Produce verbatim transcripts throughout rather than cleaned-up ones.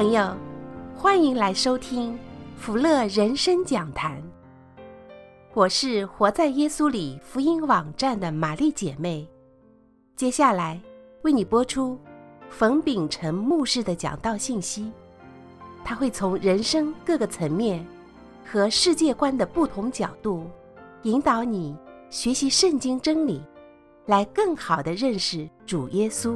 朋友，欢迎来收听福乐人生讲坛。我是活在耶稣里福音网站的玛丽姐妹，接下来为你播出冯秉成牧师的讲道信息。他会从人生各个层面和世界观的不同角度，引导你学习圣经真理，来更好地认识主耶稣。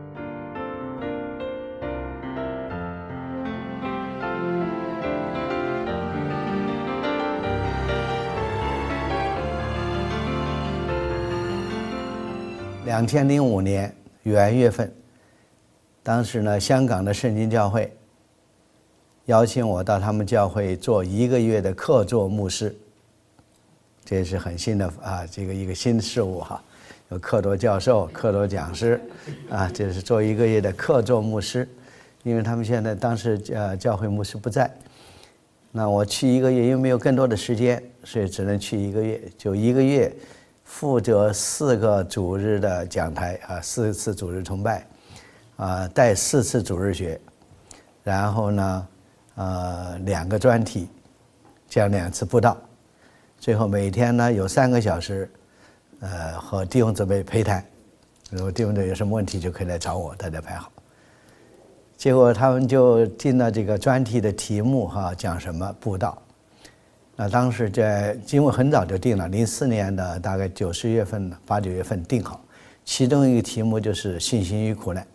两千零五年元月份，当时呢，香港的圣经教会邀请我到他们教会做一个月的客座牧师，这是很新的啊，这个一个新事物哈，有客座教授、客座讲师啊，这是做一个月的客座牧师，因为他们现在当时呃教会牧师不在，那我去一个月，因为没有更多的时间，所以只能去一个月，就一个月。负责四个主日的讲台啊，四次主日崇拜，啊，带四次主日学，然后呢，呃，两个专题，讲两次布道，最后每天呢有三个小时，呃，和弟兄姊妹陪谈，如果弟兄姊妹有什么问题就可以来找我，大家排好。结果他们就定了这个专题的题目哈，讲什么布道。那当时在因为很早就定了，零四年的大概九十月份、八九月份定好，其中一个题目就是信心与苦难。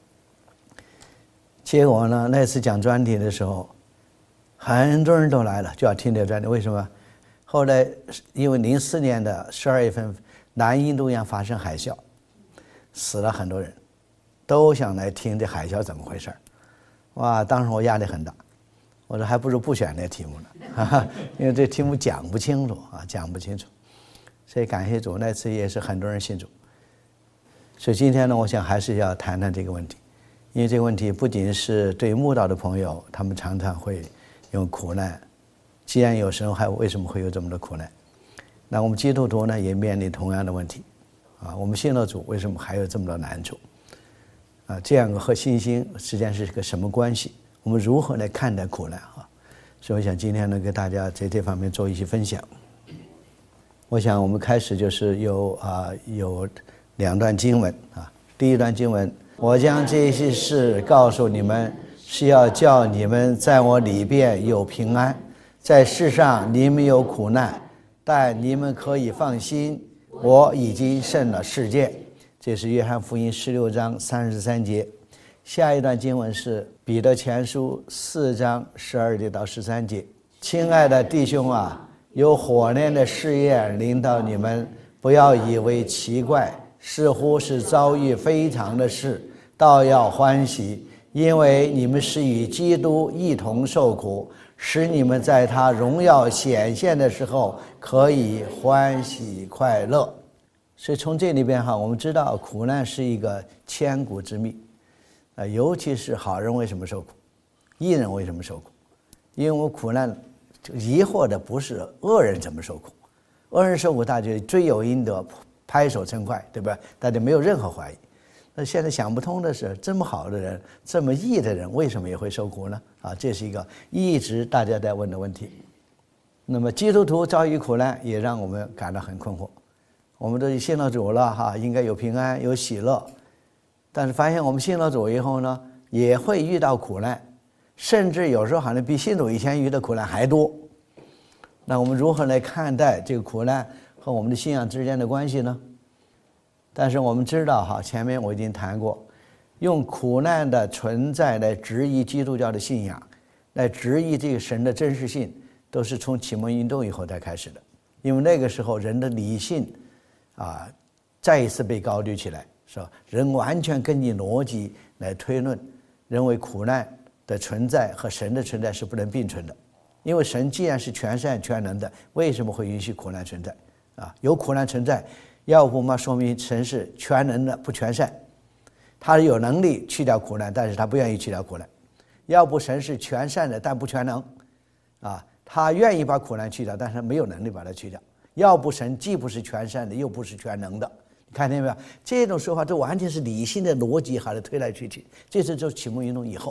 结果呢，那次讲专题的时候，很多人都来了，就要听这个专题。为什么？后来因为零四年的十二月份，南印度洋发生海啸，死了很多人，都想来听这海啸怎么回事。哇，当时我压力很大。我说还不如不选那题目呢，因为这题目讲不清楚啊，讲不清楚。所以感谢主，那次也是很多人信主。所以今天呢，我想还是要谈谈这个问题，因为这个问题不仅是对慕道的朋友，他们常常会有苦难。既然有神，还为什么会有这么多苦难？那我们基督徒呢，也面临同样的问题啊。我们信了主，为什么还有这么多难处？啊，这样和信心之间是个什么关系？我们如何来看待苦难啊？所以我想今天呢，跟大家在这方面做一些分享。我想我们开始就是有啊有两段经文啊。第一段经文，我将这些事告诉你们，是要叫你们在我里边有平安。在世上你们有苦难，但你们可以放心，我已经胜了世界。这是约翰福音十六章三十三节。下一段经文是彼得前书四章十二节到十三节。亲爱的弟兄啊，有火炼的试验临到你们，不要以为奇怪，似乎是遭遇非常的事，倒要欢喜，因为你们是与基督一同受苦，使你们在他荣耀显现的时候可以欢喜快乐。所以从这里边哈，我们知道苦难是一个千古之秘。啊，尤其是好人为什么受苦，义人为什么受苦？因为我苦难疑惑的不是恶人怎么受苦，恶人受苦大家罪有应得，拍手称快，对吧？大家没有任何怀疑。那现在想不通的是，这么好的人，这么义的人，为什么也会受苦呢？啊，这是一个一直大家在问的问题。那么基督徒遭遇苦难，也让我们感到很困惑。我们都信了主了哈，应该有平安，有喜乐。但是发现我们信了主以后呢，也会遇到苦难，甚至有时候好像比信主以前遇到苦难还多。那我们如何来看待这个苦难和我们的信仰之间的关系呢？但是我们知道哈，前面我已经谈过，用苦难的存在来质疑基督教的信仰，来质疑这个神的真实性，都是从启蒙运动以后才开始的。因为那个时候人的理性啊，再一次被高举起来。是吧？人完全根据逻辑来推论，认为苦难的存在和神的存在是不能并存的。因为神既然是全善全能的，为什么会允许苦难存在？啊，有苦难存在，要不嘛说明神是全能的不全善，他有能力去掉苦难，但是他不愿意去掉苦难；要不神是全善的但不全能，啊，他愿意把苦难去掉，但是没有能力把它去掉；要不神既不是全善的，又不是全能的。看见没有？这种说法，这完全是理性的逻辑，还是推来推去。这是就启蒙运动以后，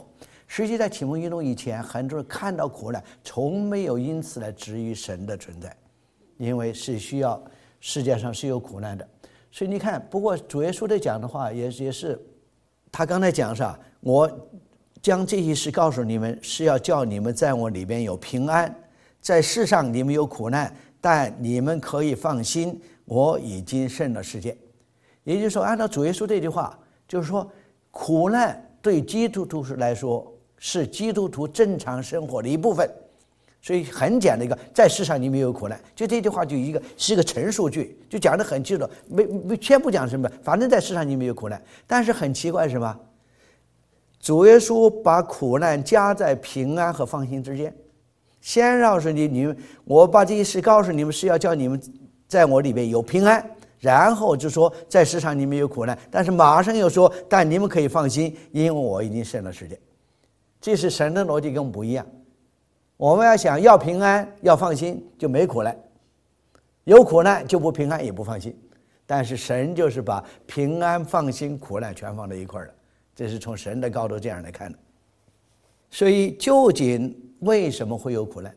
实际在启蒙运动以前，很多人看到苦难，从没有因此来质疑神的存在，因为是需要世界上是有苦难的。所以你看，不过主耶稣在讲的话也也是，他刚才讲啥？我将这些事告诉你们，是要叫你们在我里边有平安。在世上你们有苦难，但你们可以放心，我已经胜了世界。也就是说，按照主耶稣这句话，就是说苦难对基督徒来说是基督徒正常生活的一部分。所以很简单的一个，在世上你们有苦难，就这句话就一个是一个陈述句，就讲得很清楚，没没先不讲什么，反正在世上你们有苦难。但是很奇怪什么？主耶稣把苦难加在平安和放心之间。先告诉你，你们我把这些事告诉你们，是要叫你们在我里面有平安，然后就说在世上你们有苦难，但是马上又说，但你们可以放心，因为我已经胜了世界。这是神的逻辑跟我们不一样。我们要想要平安要放心，就没苦难，有苦难就不平安也不放心。但是神就是把平安放心苦难全放在一块儿了，这是从神的高度这样来看的。所以究竟为什么会有苦难？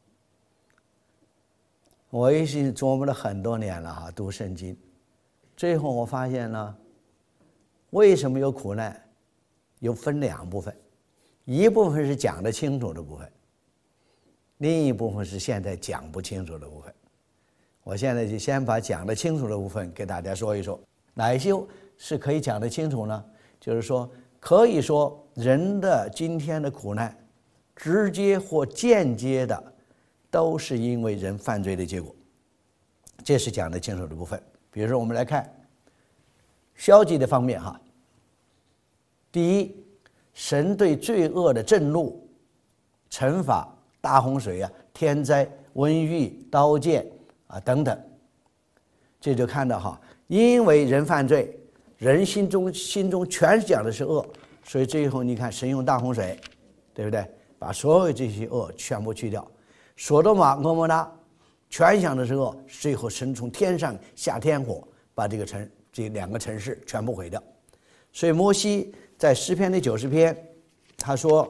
我也是琢磨了很多年了哈，读圣经，最后我发现呢，为什么有苦难，有分两部分，一部分是讲得清楚的部分，另一部分是现在讲不清楚的部分。我现在就先把讲得清楚的部分给大家说一说。哪一些是可以讲得清楚呢？就是说，可以说人的今天的苦难，直接或间接的都是因为人犯罪的结果，这是讲得清楚的部分。比如说我们来看消极的方面哈。第一，神对罪恶的震怒、惩罚，大洪水啊、天灾、瘟疫、刀剑啊等等，这就看到哈，因为人犯罪，人心中心中全是讲的是恶，所以最后你看神用大洪水，对不对？把所有这些恶全部去掉。所多玛、蛾摩拉全想的是恶，最后神从天上下天火，把这个城这两个城市全部毁掉。所以摩西在诗篇的九十篇，他说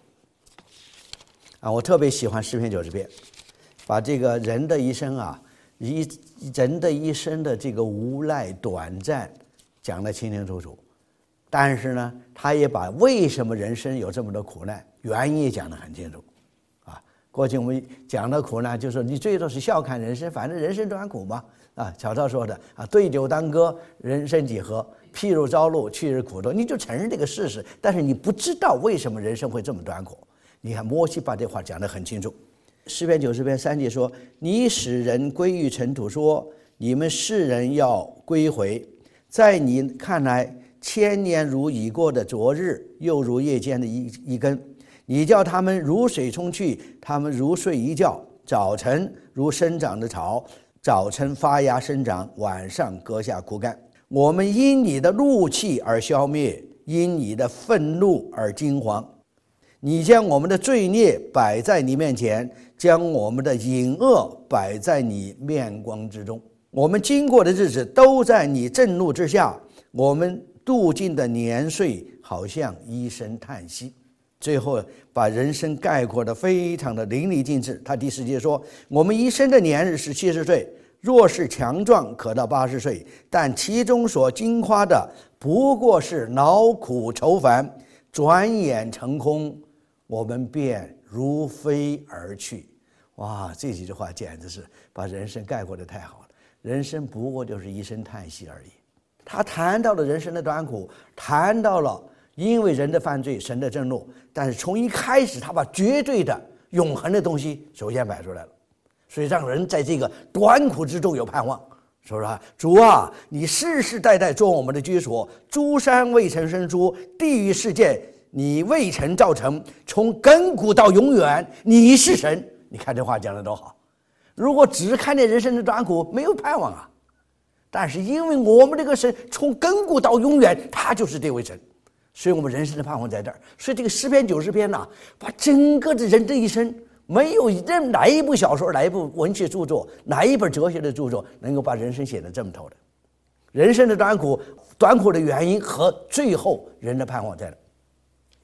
啊，我特别喜欢诗篇九十篇，把这个人的一生啊，一人的一生的这个无赖短暂讲得清清楚楚。但是呢，他也把为什么人生有这么多苦难原因也讲得很清楚啊。过去我们讲的苦难，就是说你最多是笑看人生，反正人生短苦嘛啊。曹操说的啊，对酒当歌，人生几何？譬如朝露，去日苦多。你就承认这个事实，但是你不知道为什么人生会这么短苦。你看摩西把这话讲得很清楚。诗篇九十篇三节说：“你使人归于尘土，说你们世人要归回，在你看来，千年如已过的昨日，又如夜间的一一根。你叫他们如水冲去，他们如睡一觉。早晨如生长的草，早晨发芽生长，晚上割下枯干。我们因你的怒气而消灭，因你的愤怒而惊惶。你将我们的罪孽摆在你面前，将我们的隐恶摆在你面光之中。我们经过的日子都在你震怒之下，我们度尽的年岁好像一声叹息。”最后把人生概括得非常的淋漓尽致。他第十节说：“我们一生的年日是七十岁，若是强壮，可到八十岁，但其中所经夸的不过是劳苦愁烦，转眼成空，我们便如飞而去。”哇，这几句话简直是把人生概括得太好了。人生不过就是一声叹息而已。他谈到了人生的短苦，谈到了因为人的犯罪神的震怒，但是从一开始他把绝对的永恒的东西首先摆出来了，所以让人在这个短苦之中有盼望。说说主啊，你世世代代做我们的居所，诸山未曾生出，地狱世界你未曾造成，从亘古到永远你是神。你看这话讲的多好。如果只看见人生的短苦，没有盼望啊。但是因为我们这个神从亘古到永远他就是这位神，所以我们人生的盼望在这儿。所以这个诗篇九十篇呢，把整个的人的一生，没有任哪一部小说，哪一部文学著作，哪一本哲学的著作能够把人生写得这么透的。人生的短苦，短苦的原因和最后人的盼望在哪。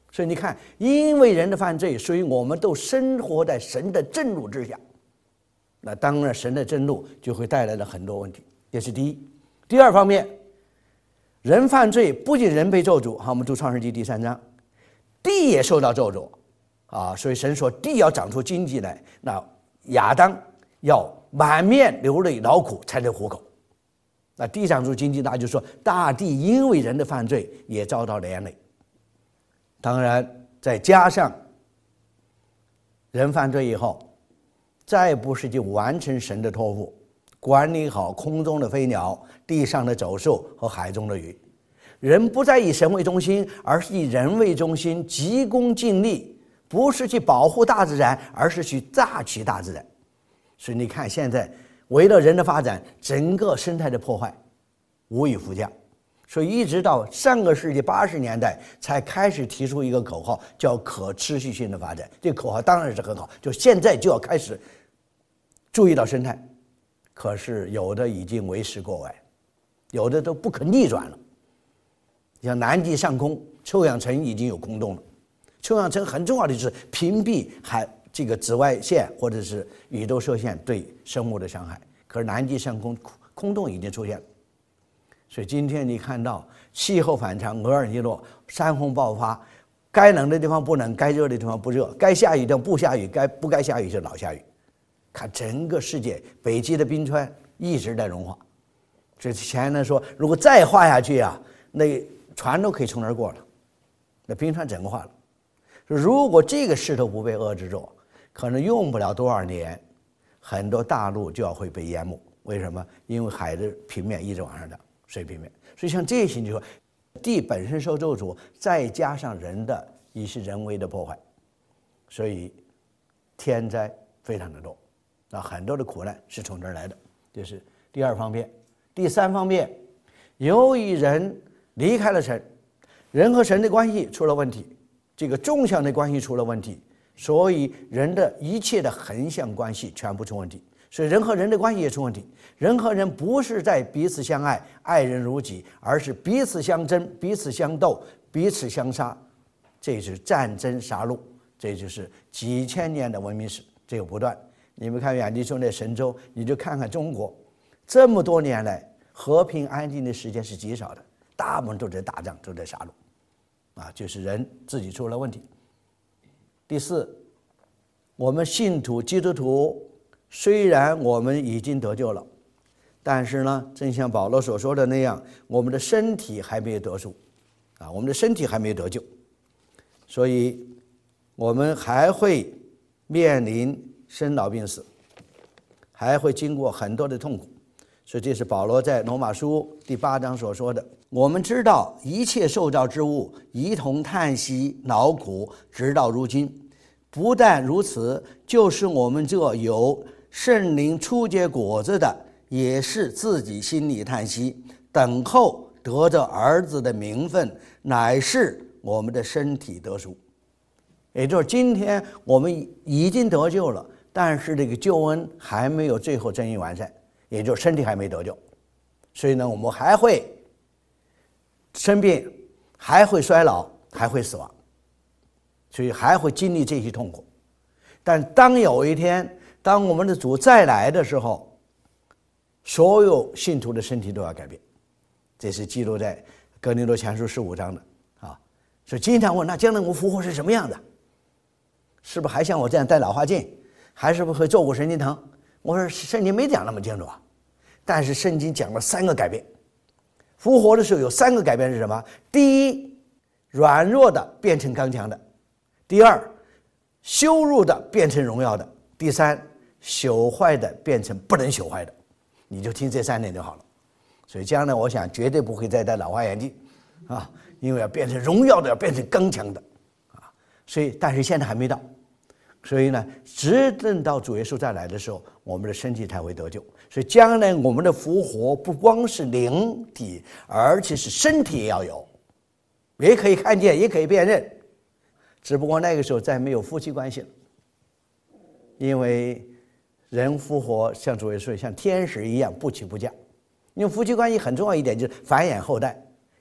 所以你看，因为人的犯罪，所以我们都生活在神的震怒之下。那当然，神的震怒就会带来了很多问题，这是第一。第二方面，人犯罪不仅人被咒诅，好，我们读创世纪第三章，地也受到咒诅啊，所以神说地要长出荆棘来，那亚当要满面流泪劳苦才能糊口。那地长出荆棘，那就是说大地因为人的犯罪也遭到连累。当然再加上人犯罪以后，再不是就完成神的托付，管理好空中的飞鸟、地上的走兽和海中的鱼。人不再以神为中心，而是以人为中心，急功近利，不是去保护大自然，而是去榨取大自然。所以你看，现在为了人的发展，整个生态的破坏无以复加。所以一直到上个世纪八十年代才开始提出一个口号，叫可持续性的发展。这个口号当然是很好，就现在就要开始注意到生态。可是有的已经为时过晚，有的都不可逆转了。像南极上空，臭氧层已经有空洞了。臭氧层很重要的就是屏蔽海这个紫外线或者是宇宙射线对生物的伤害。可是南极上空空洞已经出现了。所以今天你看到气候反常，厄尔尼诺、山洪爆发，该冷的地方不冷，该热的地方不热，该下雨的不下雨，该不该下雨就老下雨。看整个世界，北极的冰川一直在融化。这前人说，如果再化下去啊，那船都可以从那儿过了，那冰川整个化了。如果这个势头不被遏制住，可能用不了多少年，很多大陆就要会被淹没。为什么？因为海的平面一直往上涨。水平面，所以像这些，就说地本身受咒诅，再加上人的一些人为的破坏，所以天灾非常的多，那很多的苦难是从这儿来的，这是第二方面。第三方面，由于人离开了神，人和神的关系出了问题，这个纵向的关系出了问题，所以人的一切的横向关系全部出问题。所以人和人的关系也出问题，人和人不是在彼此相爱、爱人如己，而是彼此相争、彼此相斗、彼此相杀，这就是战争杀戮，这就是几千年的文明史，这个不断。你们看远地兄弟神州，你就看看中国，这么多年来和平安静的时间是极少的，大部分都在打仗，都在杀戮，啊，就是人自己出了问题。第四，我们信徒基督徒。虽然我们已经得救了，但是呢，正像保罗所说的那样，我们的身体还没有得赎，啊，我们的身体还没有得救，所以我们还会面临生老病死，还会经过很多的痛苦。所以这是保罗在罗马书第八章所说的。我们知道一切受造之物一同叹息劳苦，直到如今。不但如此，就是我们这有圣灵初结果子的，也是自己心里叹息，等候得着儿子的名分，乃是我们的身体得赎。也就是今天我们已经得救了，但是这个救恩还没有最后真正完善，也就是身体还没得救，所以呢，我们还会生病，还会衰老，还会死亡，所以还会经历这些痛苦。但当有一天，当我们的主再来的时候，所有信徒的身体都要改变，这是记录在哥林多前书十五章的啊。所以经常问，那将来我复活是什么样的？是不是还像我这样戴老花镜，还是不是会坐骨神经疼？我说圣经没讲那么清楚啊，但是圣经讲了三个改变。复活的时候有三个改变是什么？第一，软弱的变成刚强的；第二，羞辱的变成荣耀的；第三，朽坏的变成不能朽坏的。你就听这三点就好了。所以将来我想绝对不会再戴老花眼镜啊，因为要变成荣耀的，要变成刚强的啊。所以但是现在还没到，所以呢，直等到主耶稣再来的时候，我们的身体才会得救。所以将来我们的复活不光是灵体，而且是身体也要有，也可以看见，也可以辨认。只不过那个时候再没有夫妻关系了，因为人复活像主耶稣像天使一样不娶不嫁。因为夫妻关系很重要一点就是繁衍后代，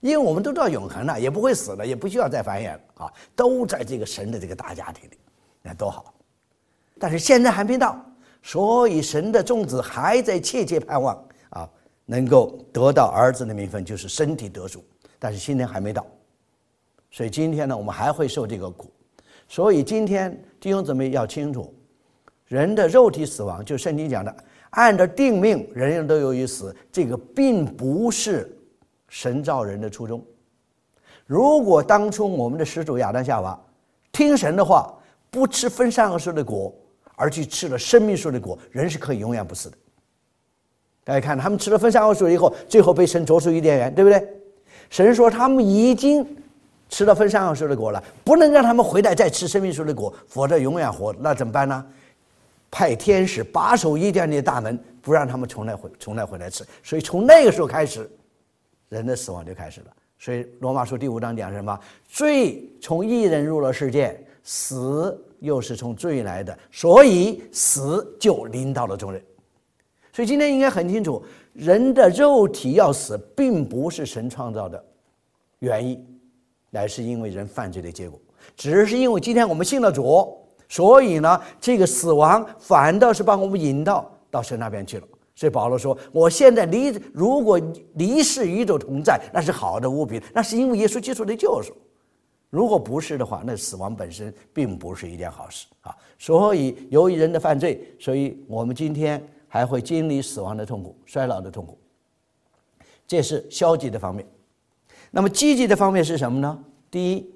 因为我们都知道永恒了，也不会死了，也不需要再繁衍了啊，都在这个神的这个大家庭里，那多好。但是现在还没到，所以神的众子还在切切盼望啊，能够得到儿子的名分，就是身体得赎。但是今天还没到，所以今天呢，我们还会受这个苦。所以今天弟兄姊妹要清楚，人的肉体死亡，就圣经讲的，按照定命，人人都有一死，这个并不是神造人的初衷。如果当初我们的始祖亚当夏娃听神的话，不吃分善恶树的果，而去吃了生命树的果，人是可以永远不死的。大家看，他们吃了分善恶树以后，最后被神逐出伊甸园，对不对？神说他们已经吃了分善恶树的果了，不能让他们回来再吃生命树的果，否则永远活。那怎么办呢？派天使把守伊甸园的大门，不让他们从来回从来回来吃。所以从那个时候开始，人的死亡就开始了。所以罗马书第五章讲什么？罪从一人入了世界，死又是从罪来的，所以死就临到了众人。所以今天应该很清楚，人的肉体要死，并不是神创造的原因，乃是因为人犯罪的结果。只是因为今天我们信了主，所以呢，这个死亡反倒是把我们引到到神那边去了。所以保罗说，我现在离如果离世与主同在，那是好的无比，那是因为耶稣基督的救赎。如果不是的话，那死亡本身并不是一件好事啊。所以由于人的犯罪，所以我们今天还会经历死亡的痛苦、衰老的痛苦，这是消极的方面。那么积极的方面是什么呢？第一，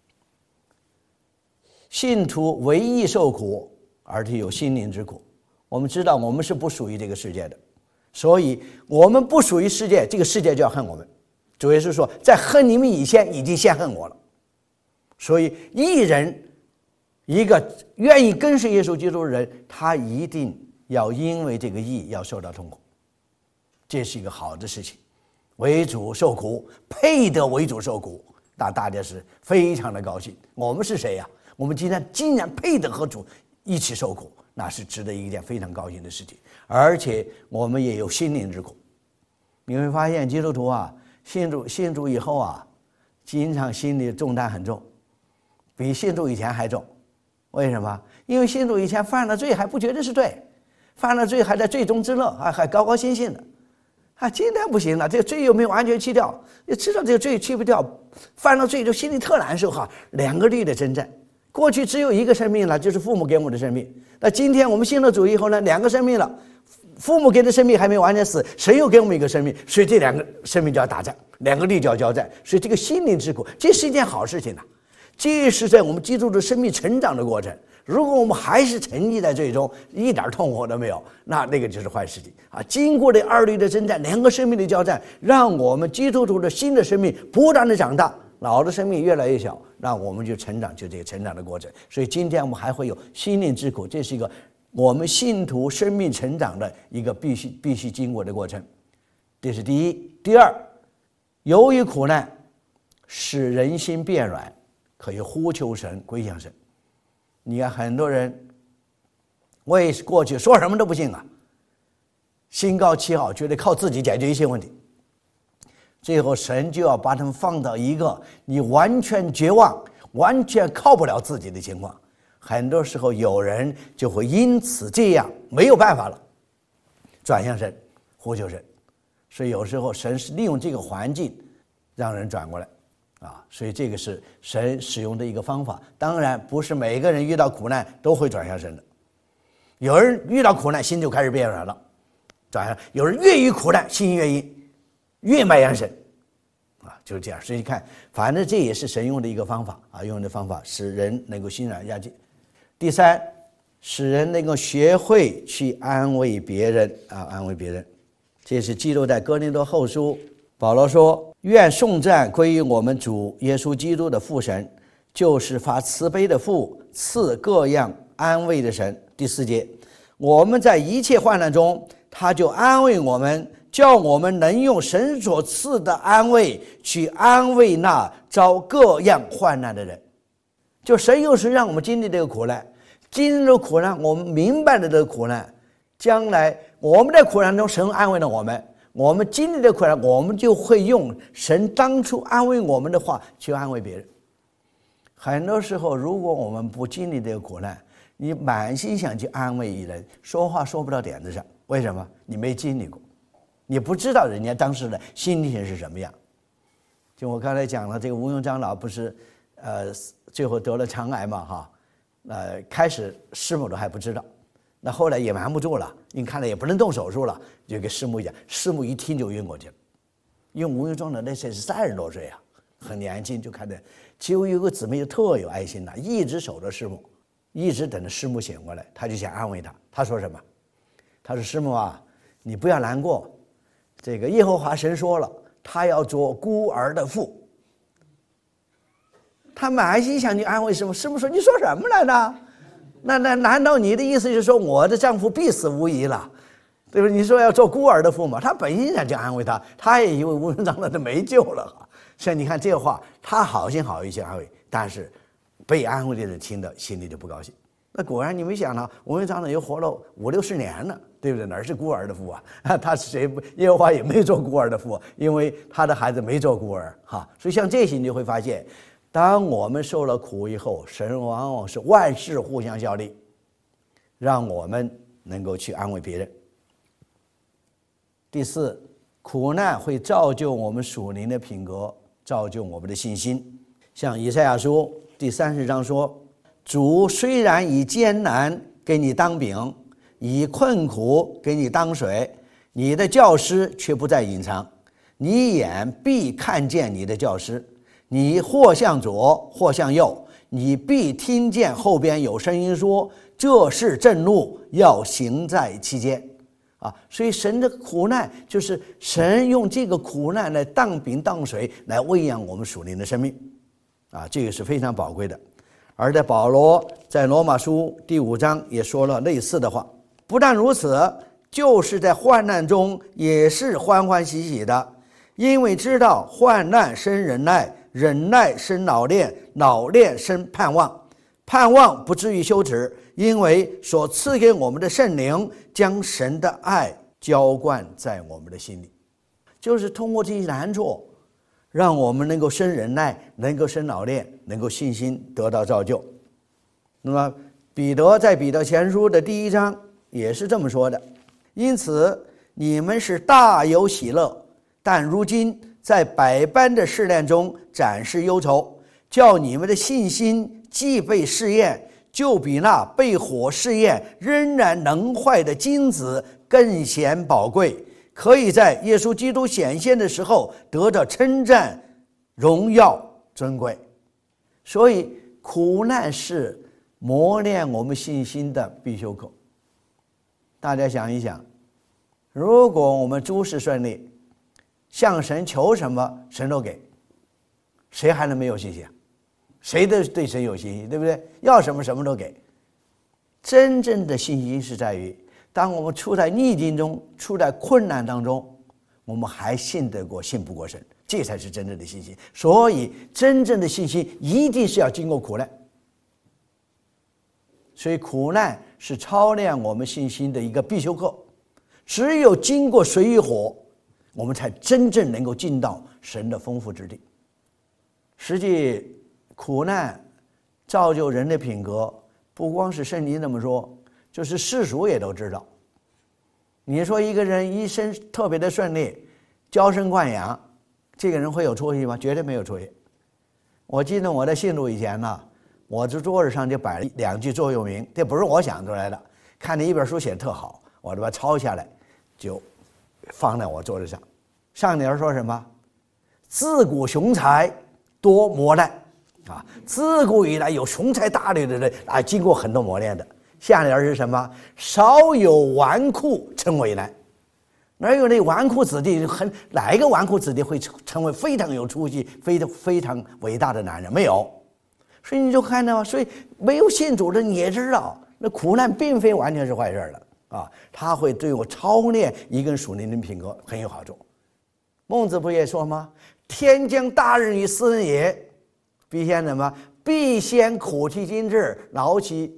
信徒为义受苦，而且有心灵之苦。我们知道我们是不属于这个世界的，所以我们不属于世界，这个世界就要恨我们。主耶稣说，在恨你们以前已经先恨我了。所以义人，一个愿意跟随耶稣基督的人，他一定要因为这个义要受到痛苦，这是一个好的事情。为主受苦，配得为主受苦，那大家是非常的高兴。我们是谁呀、啊？我们今天竟然配得和主一起受苦，那是值得一件非常高兴的事情。而且我们也有心灵之苦。你会发现基督徒啊，信主信主以后啊，经常心里重担很重，比信主以前还重。为什么？因为信主以前犯了罪还不觉得是罪，犯了罪还在罪中之乐，还还高高兴兴的。啊，今天不行了，这个罪又没有完全去掉，也知道这个罪去不掉，犯了罪就心里特难受哈。两个律的征战，过去只有一个生命了，就是父母给我们的生命。那今天我们信了主以后呢，两个生命了，父母给的生命还没完全死，神又给我们一个生命，所以这两个生命就要打仗，两个律就要交战。所以这个心灵之苦，这是一件好事情啊。这是在我们基督的生命成长的过程。如果我们还是沉溺在罪中，一点痛苦都没有，那那个就是坏事情啊！经过这二律的征战，两个生命的交战，让我们基督徒的新的生命不断的长大，老的生命越来越小，那我们就成长，就这个成长的过程。所以今天我们还会有心灵之苦，这是一个我们信徒生命成长的一个必须必须经过的过程。这是第一。第二，由于苦难使人心变软，可以呼求神，归向神。你看很多人为过去说什么都不信啊，心高气傲，觉得靠自己解决一切问题，最后神就要把他们放到一个你完全绝望、完全靠不了自己的情况。很多时候有人就会因此这样没有办法了，转向神，呼求神。所以有时候神是利用这个环境让人转过来啊，所以这个是神使用的一个方法。当然不是每个人遇到苦难都会转向神的，有人遇到苦难心就开始变软了，转向；有人越遇苦难心越硬，越埋怨神啊，就是这样。所以你看，反正这也是神用的一个方法啊，用的方法使人能够心软压境。第三，使人能够学会去安慰别人啊，安慰别人。这是记录在哥林多后书，保罗说，愿颂赞归于我们主耶稣基督的父神，就是发慈悲的父，赐各样安慰的神。第四节，我们在一切患难中，他就安慰我们，叫我们能用神所赐的安慰去安慰那遭各样患难的人。就神有时让我们经历这个苦难，经历了苦难，我们明白了这个苦难，将来我们在苦难中神安慰了我们， 我们经历的苦难，我们就会用神当初安慰我们的话去安慰别人。很多时候，如果我们不经历这个苦难，你满心想去安慰一人，说话说不到点子上。为什么？你没经历过，你不知道人家当时的心情是什么样。就我刚才讲了，这个吴庸长老不是，呃，最后得了肠癌嘛，哈，呃，开始师母都还不知道，那后来也瞒不住了，你看来也不能动手术了，就给师母讲，师母一听就晕过去了，因为吴庸长老那时候是三十多岁啊，很年轻，就看着。其中有个姊妹就特有爱心的，一直守着师母，一直等着师母醒过来，他就想安慰她。他说什么？他说：“师母啊，你不要难过，这个耶和华神说了，他要做孤儿的父。”他满心想去安慰师母，师母说：“你说什么来着？那那难道你的意思就是说我的丈夫必死无疑了？对吧？你说要做孤儿的父吗？”他本心想去安慰他，他也以为吴庸长老都没救了。所以你看这话，他好心好意去安慰，但是被安慰的人听到心里就不高兴。那果然你没想到，吴庸长老又活了五六十年了，对不对？哪是孤儿的父啊？他是谁？耶和华也没做孤儿的父，因为他的孩子没做孤儿哈。所以像这些你就会发现，当我们受了苦以后，神往往是万事互相效力，让我们能够去安慰别人。第四，苦难会造就我们属灵的品格，造就我们的信心。像以赛亚书第三十章说，主虽然以艰难给你当饼，以困苦给你当水，你的教师却不再隐藏，你眼必看见你的教师，你或向左或向右，你必听见后边有声音说，这是正路，要行在其间。啊，所以神的苦难就是神用这个苦难来当饼当水，来喂养我们属灵的生命，啊，这个是非常宝贵的。而在保罗在罗马书第五章也说了类似的话，不但如此，就是在患难中也是欢欢喜喜的，因为知道患难生忍耐，忍耐生老练，老练生盼望，盼望不至于羞耻，因为所赐给我们的圣灵将神的爱浇灌在我们的心里，就是通过这些难处，让我们能够生忍耐，能够生老练，能够信心得到造就。那么彼得在彼得前书的第一章也是这么说的，因此你们是大有喜乐，但如今在百般的试炼中展示忧愁，叫你们的信心既被试验，就比那被火试验仍然能坏的金子更显宝贵，可以在耶稣基督显现的时候得到称赞、荣耀、尊贵。所以苦难是磨练我们信心的必修课。大家想一想，如果我们诸事顺利，向神求什么神都给，谁还能没有信心啊？谁都对神有信心，对不对？要什么什么都给。真正的信心是在于，当我们处在逆境中，处在困难当中，我们还信得过信不过神，这才是真正的信心。所以真正的信心一定是要经过苦难，所以苦难是操练我们信心的一个必修课。只有经过水与火，我们才真正能够进到神的丰富之地。实际苦难造就人的品格，不光是圣经这么说，就是世俗也都知道。你说一个人一生特别的顺利，娇生惯养，这个人会有出息吗？绝对没有出息。我记得我在信主以前呢，我这桌子上就摆了两句座右铭，这不是我想出来的，看见一本书写得特好，我就把它抄下来，就放在我桌子上。上联说什么？自古雄才多磨难啊，自古以来有雄才大略的人啊，经过很多磨练的。下联是什么？少有纨绔称为难。哪有那纨绔子弟？很哪一个纨绔子弟会成为非常有出息、非常非常伟大的男人？没有。所以你就看到，所以没有信主的你也知道，那苦难并非完全是坏事了啊，它会对我操练一个人属灵的品格很有好处。孟子不也说吗？天将大任于斯人也，必先什么？必先苦其心志，劳其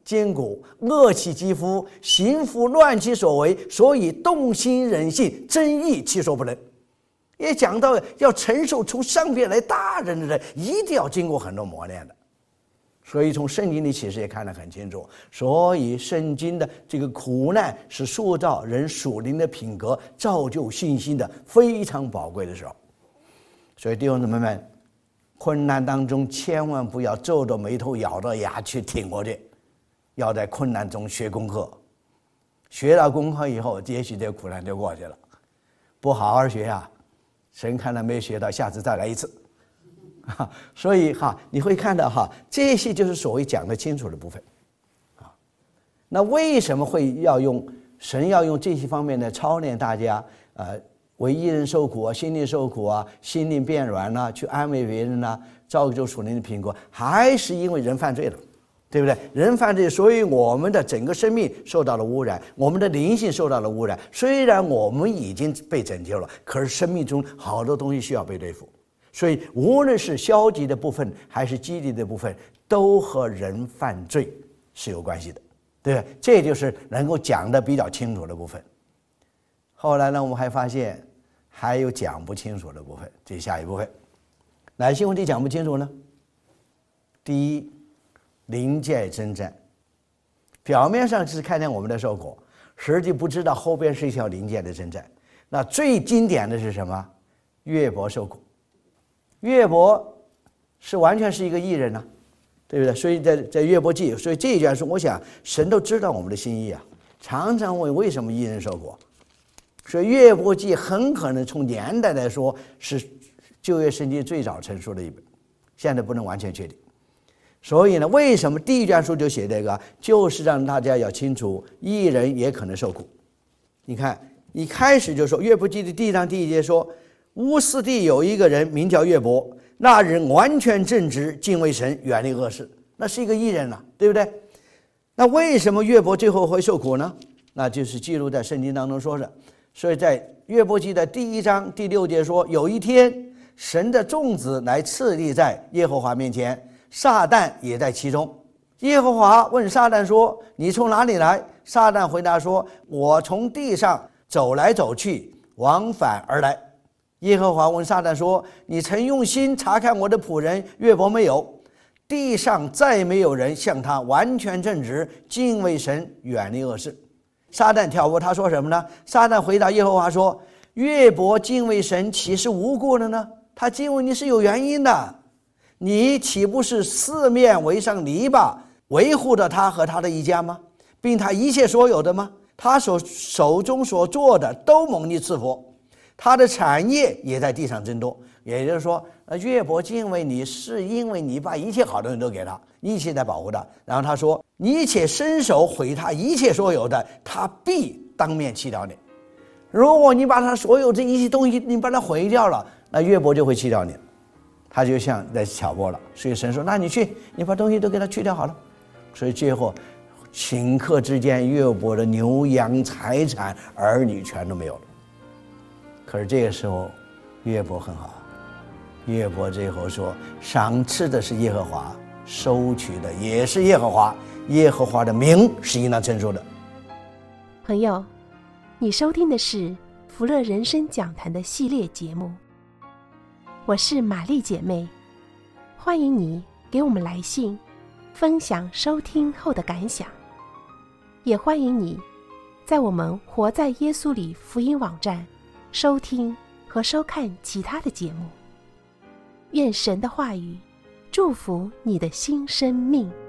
坚固，恶其肌肤，行拂乱其所为，所以动心忍性，真义其所不能。也讲到要承受从上边来大人的人，一定要经过很多磨练的。所以从圣经的启示也看得很清楚，所以圣经的这个苦难是塑造人属灵的品格、造就信心的非常宝贵的时候。所以弟兄姊妹们，困难当中千万不要皱着眉头咬着牙去挺过去，要在困难中学功课，学了功课以后，也许这苦难就过去了。不好好学啊，神看了没学到，下次再来一次。所以哈，你会看到哈，这些就是所谓讲得清楚的部分。啊，那为什么会要用神要用这些方面来操练大家？呃。为一人受苦啊，心灵受苦啊，心灵变软啊，去安慰别人啊，造就属灵的苹果，还是因为人犯罪了，对不对？人犯罪，所以我们的整个生命受到了污染，我们的灵性受到了污染。虽然我们已经被拯救了，可是生命中好多东西需要被对付。所以无论是消极的部分还是积极的部分，都和人犯罪是有关系的，对不对？这就是能够讲得比较清楚的部分。后来呢，我们还发现还有讲不清楚的部分，这下一部分哪些问题讲不清楚呢？第一，灵界征战，表面上是看见我们的受苦，实际不知道后边是一条灵界的征战。那最经典的是什么？约伯受苦。约伯是完全是一个义人啊，对不对？所以在在约伯记，所以这一卷书，我想神都知道我们的心意啊，常常问为什么义人受苦。所以约伯记很可能从年代来说是旧约圣经最早成书的一本，现在不能完全确定。所以呢，为什么第一卷书就写这个，就是让大家要清楚义人也可能受苦。你看一开始就说约伯记的第一章第一节说，乌斯地有一个人名叫约伯，那人完全正直，敬畏神，远离恶事，那是一个义人啊，对不对？那为什么约伯最后会受苦呢？那就是记录在圣经当中说的。所以在约伯记的第一章第六节说，有一天神的众子来侍立在耶和华面前，撒旦也在其中。耶和华问撒旦说，你从哪里来？撒旦回答说，我从地上走来走去，往返而来。耶和华问撒旦说，你曾用心查看我的仆人约伯没有？地上再没有人像他完全正直，敬畏神，远离恶事。撒旦挑拨他说什么呢？撒旦回答耶和华说，约伯敬畏神岂是无故的呢？他敬畏你是有原因的，你岂不是四面围上篱笆，维护着他和他的一家吗？并他一切所有的吗？他所手中所做的都蒙你赐福，他的产业也在地上增多。也就是说，约伯敬畏你是因为你把一切好的人都给他，一切在保护他。然后他说，你且伸手毁他一切所有的，他必当面弃掉你。如果你把他所有这一切东西你把它毁掉了，那约伯就会弃掉你，他就像在挑拨了。所以神说，那你去，你把东西都给他去掉好了。所以最后顷刻之间，约伯的牛羊财产儿女全都没有了。可是这个时候约伯很好，约伯最后说，赏赐的是耶和华，收取的也是耶和华，耶和华的名是应当称颂的。 朋友，你收听的是福乐人生讲坛的系列节目，我是玛丽姐妹，欢迎你给我们来信分享收听后的感想，也欢迎你在我们活在耶稣里福音网站收听和收看其他的节目。愿神的话语祝福你的新生命。